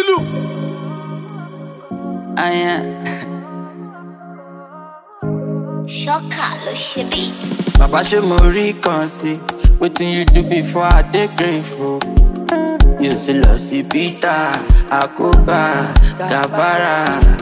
Ilu. Ṣọ́kà ló ṣe beat. Baba ṣe mo rí kan sí, wetin you do before I dey grateful. You sì lọ sí Peter, Àkóbá, Gàbárà.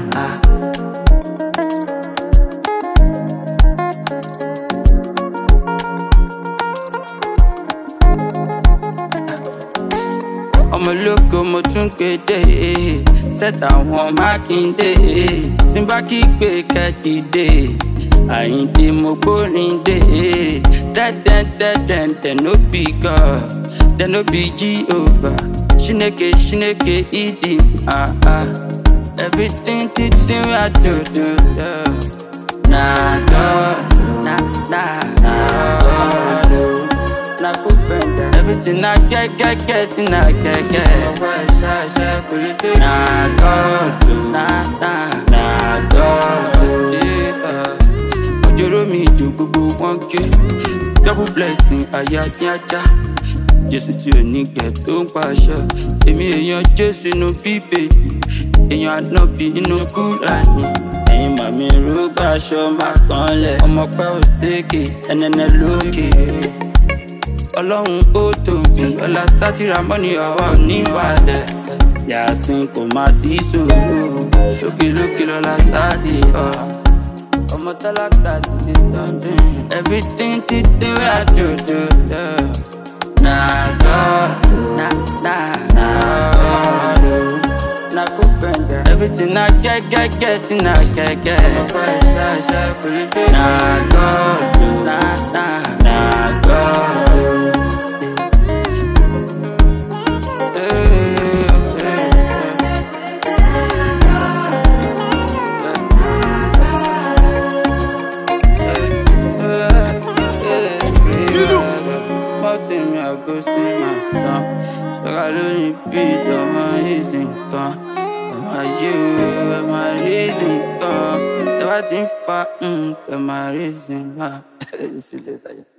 Ọmọ ológo mo tún gbédè, set àwọn Mákindé. Tí n bá kígbe kẹ́dìdé, Àyìndé mo gbórin dé. Dẹ́dẹ́dẹ́dẹ́dẹ́ no be God, there no be Jehovah. Chineke Chineke idi everything wey I do, na God, na God. Na kupenda everything I get in I get. Na God, na God. Ojoro mi ju gbogbo wọn ké, double blessing ayajaja. Jésù tí ò ní gẹ̀ tó ń paṣọ, èmi èèyàn Jésù inú bíbélì, èèyàn ànábì inú Kúránì. Ẹ̀yin màmí rúgbà aṣọ máa kanlẹ̀, ọmọ pẹ́ ò sékè ẹnẹnẹ lókè. Ọlọ́run ó tóbi, ọlá sátìrà mọ́ni ọwọ́ níwàlẹ̀. Yàsín kò máa sí ìṣòro, lókè lọ́la sátì ọ. Ọmọ tálákà ti di something, everything wey I do. Na God, na God, na kupenda everything I get in I get. Na God, na God. Me, I go sing my song. So I don't beat on my easy gun. My you, my reason gun. Never think far, my reason. See you later.